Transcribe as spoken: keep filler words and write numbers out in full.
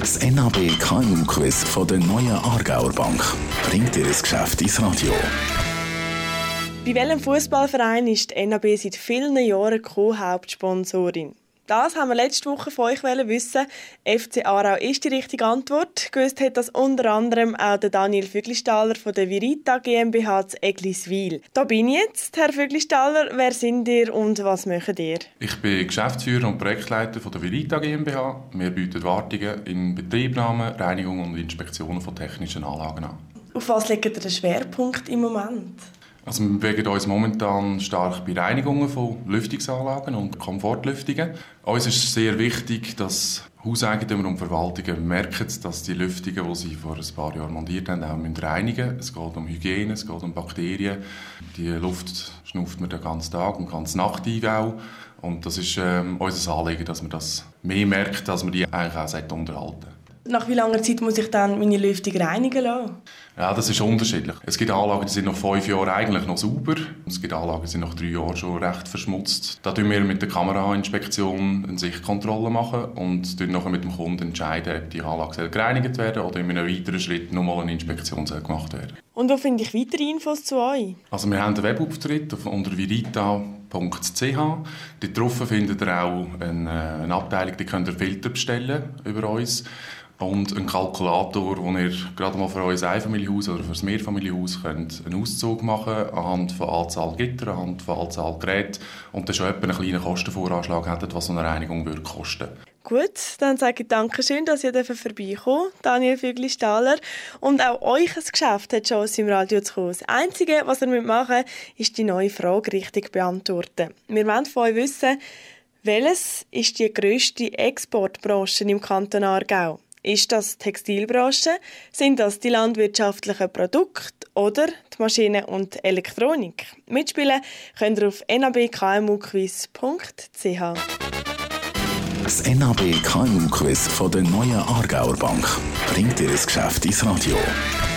Das N A B K M U-Quiz von der Neuen Aargauer Bank bringt Ihr das Geschäft ins Radio. Bei welchem Fußballverein ist die N A B seit vielen Jahren Co-Hauptsponsorin? Das haben wir letzte Woche von euch wissen. F C Aarau ist die richtige Antwort. Gewusst hat das unter anderem auch der Daniel Füglistaller von der Virita GmbH zu Egliswil. Da bin ich jetzt. Herr Füglistaller, wer sind ihr und was macht ihr? Ich bin Geschäftsführer und Projektleiter von der Virita GmbH. Wir bieten Wartungen in Betriebnahme, Reinigung und Inspektionen von technischen Anlagen an. Auf was legt ihr den Schwerpunkt im Moment? Also wir bewegen uns momentan stark bei Reinigungen von Lüftungsanlagen und Komfortlüftungen. Uns ist sehr wichtig, dass Hauseigentümer und Verwaltungen merken, dass die Lüftungen, die sie vor ein paar Jahren montiert haben, auch reinigen müssen. Es geht um Hygiene, es geht um Bakterien. Die Luft schnauft man den ganzen Tag und ganz Nacht auch. Und das ist ähm, unser Anliegen, dass man das mehr merkt, dass man die eigentlich auch unterhalten sollte. Nach wie langer Zeit muss ich dann meine Lüftung reinigen lassen? Ja, das ist unterschiedlich. Es gibt Anlagen, die sind nach fünf Jahren eigentlich noch sauber. Es gibt Anlagen, die sind nach drei Jahren schon recht verschmutzt. Da machen wir mit der Kamerainspektion eine Sichtkontrolle machen und dann nachher mit dem Kunden entscheiden, ob die Anlage gereinigt werden soll oder in einem weiteren Schritt nochmal eine Inspektion gemacht werden. Und wo finde ich weitere Infos zu euch? Also wir haben einen Webauftritt unter virita punkt c h. Dort drauf findet ihr auch eine, eine Abteilung, die könnt ihr Filter bestellen über uns. Und einen Kalkulator, wo ihr gerade mal für euer Einfamilienhaus oder für das Mehrfamilienhaus könnt einen Auszug machen anhand von Anzahl Gitter, anhand von Anzahl Geräte und dann schon etwa einen kleinen Kostenvoranschlag hättet, was so eine Reinigung würde kosten. Gut, dann sage ich Dankeschön, dass ihr vorbeikommt, Daniel Füglistaller. Und auch euch ein Geschäft hat Chance im Radio zu kommen. Das Einzige, was ihr machen müsst, ist die neue Frage richtig beantworten. Wir wollen von euch wissen, welches ist die grösste Exportbranche im Kanton Aargau? Ist das die Textilbranche? Sind das die landwirtschaftlichen Produkte oder die Maschinen- und Elektronik? Mitspielen könnt ihr auf n a b k m u quiz punkt c h. Das N A B K M U-Quiz von der Neuen Aargauer Bank bringt Ihr das Geschäft ins Radio.